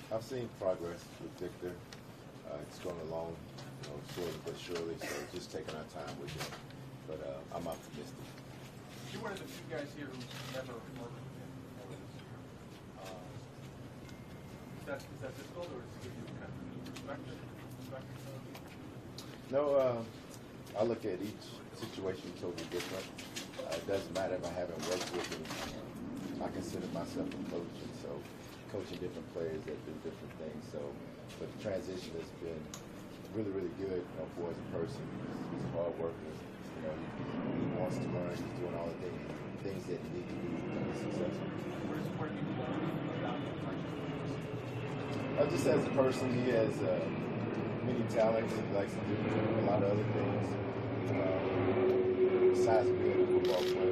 I've seen progress with Victor. It's going along, slowly but surely. So just taking our time with him. But I'm optimistic. You're one of the few guys here who's never worked with him before this year. Is that difficult, or does it give you kind of a new perspective? No, I look at each situation totally different. It doesn't matter if I haven't worked with him. I consider myself a coach, and so coaching different players that do different things. So, but the transition has been really, really good for as a person. He's a hard worker. He wants to learn. He's doing all the things that he needs to do to be successful. Where do you learn about him? Just as a person, he has many talents. He likes to do a lot of other things. Besides being a football player,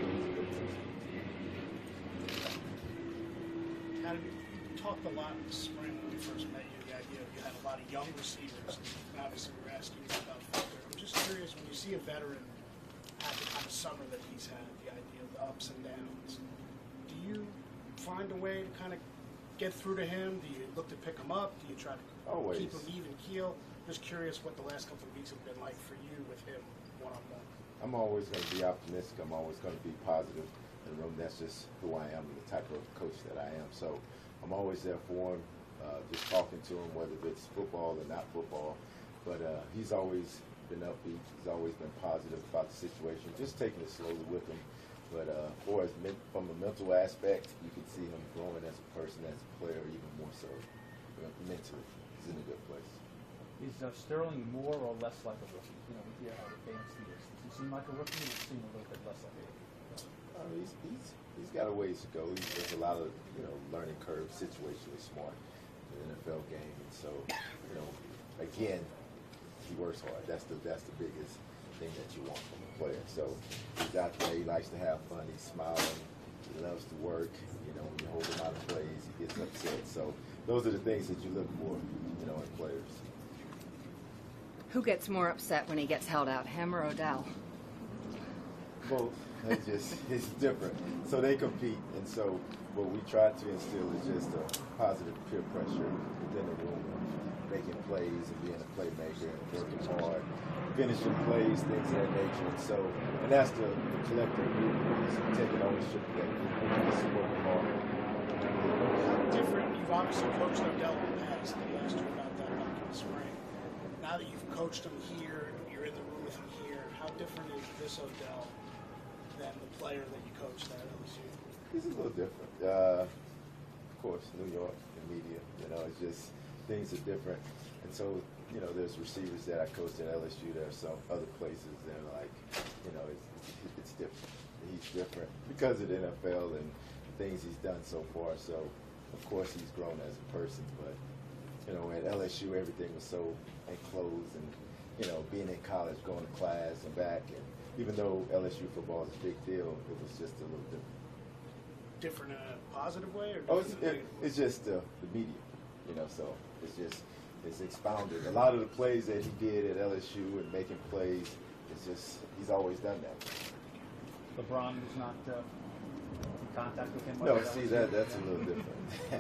you talked a lot in the spring when we first met you, the idea of you had a lot of young receivers. And obviously, we're asking you about Victor. I'm just curious, when you see a veteran have the kind of summer that he's had, the idea of the ups and downs, do you find a way to kind of get through to him? Do you look to pick him up? Do you try to keep him even keel? Just curious what the last couple of weeks have been like for you with him one-on-one. I'm always going to be optimistic. I'm always going to be positive in the room. That's just who I am and the type of coach that I am. So I'm always there for him, just talking to him, whether it's football or not football. But he's always been upbeat. He's always been positive about the situation, just taking it slowly with him. But from a mental aspect, you can see him growing as a person, as a player, even more so mentally. He's in a good place. Is Sterling more or less like a rookie? We hear how advanced he is. Does he seem like a rookie, or does he seem a little bit less like a rookie? He's got a ways to go. There's a lot of learning curve, situationally smart in the NFL game, and so again, he works hard. That's the biggest thing that you want from a player. So he's out there. He likes to have fun. He's smiling. He loves to work. When you hold him out of plays, he gets upset. So those are the things that you look for, in players. Who gets more upset when he gets held out, him or Odell? Both. It's different. So they compete, and so what we try to instill is just a positive peer pressure within the room, making plays and being a playmaker and working hard, finishing plays, things of that nature. And that's the collective group is taking ownership of that group, just working hard. Different. You've obviously coached Odell in the past. They asked you about that back in the spring. Now that you've coached him here, you're in the room with him here, how different is this Odell than the player that you coached at LSU? He's a little different. Of course, New York, the media, it's just things are different. And so, there's receivers that I coached at LSU. There are some other places that are like, it's different. He's different because of the NFL and the things he's done so far. So, of course, he's grown as a person. But, at LSU, everything was so enclosed and, being in college, going to class and back. And even though LSU football is a big deal, it was just a little different. Different in a positive way? Or It's just the media, so it's expounded. A lot of the plays that he did at LSU and making plays, he's always done that. LeBron was not in contact with him? No, see, that's a little different.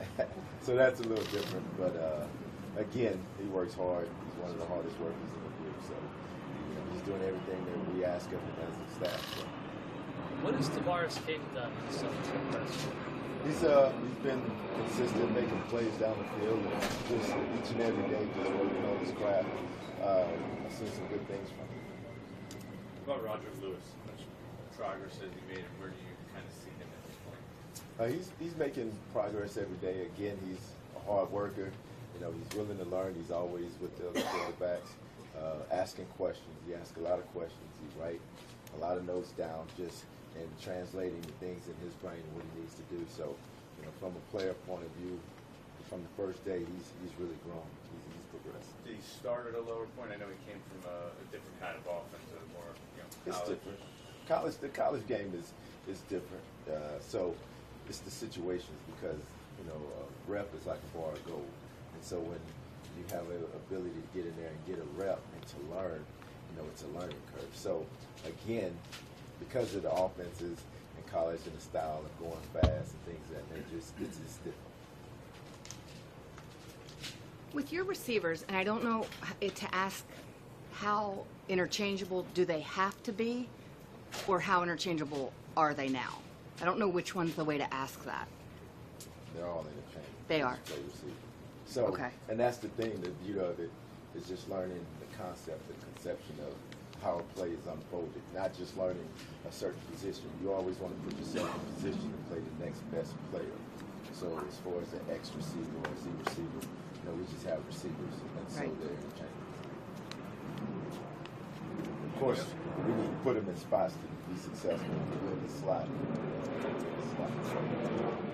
So that's a little different, but again, he works hard. He's one of the hardest workers in the group, so he's doing everything that we ask of him as a staff. So. What has Tavares King done in the Celtics press? He's been consistent, making plays down the field, and just each and every day just working on his craft. I've seen some good things from him. What about Roger Lewis? How much progress has he made, and where do you kind of see him at this point? He's making progress every day. Again, he's a hard worker. He's willing to learn. He's always with the other quarterbacks, asking questions. He asks a lot of questions. He writes a lot of notes down, and translating the things in his brain and what he needs to do. So, from a player point of view, from the first day, he's really grown. He's progressed. Did he start at a lower point? I know he came from a different kind of offense, more college. It's different. The college game is different. So it's the situations because rep is like a bar of gold, and so when you have an ability to get in there and get a rep and to learn, it's a learning curve. So again, because of the offenses in college and the style of going fast and things of that nature, it's just different. With your receivers, and I don't know to ask how interchangeable do they have to be, or how interchangeable are they now? I don't know which one's the way to ask that. They're all interchangeable. They are. Play receiver. So, Okay. and that's the thing, the beauty of it is just learning the concept, the conception of how a play is unfolded, not just learning a certain position. You always want to put yourself in position to play the next best player. So as far as the X receiver or Z receiver, we just have receivers, and so Right. they're interchangeable. Of course, we need to put them in spots to be successful. We're in the slot.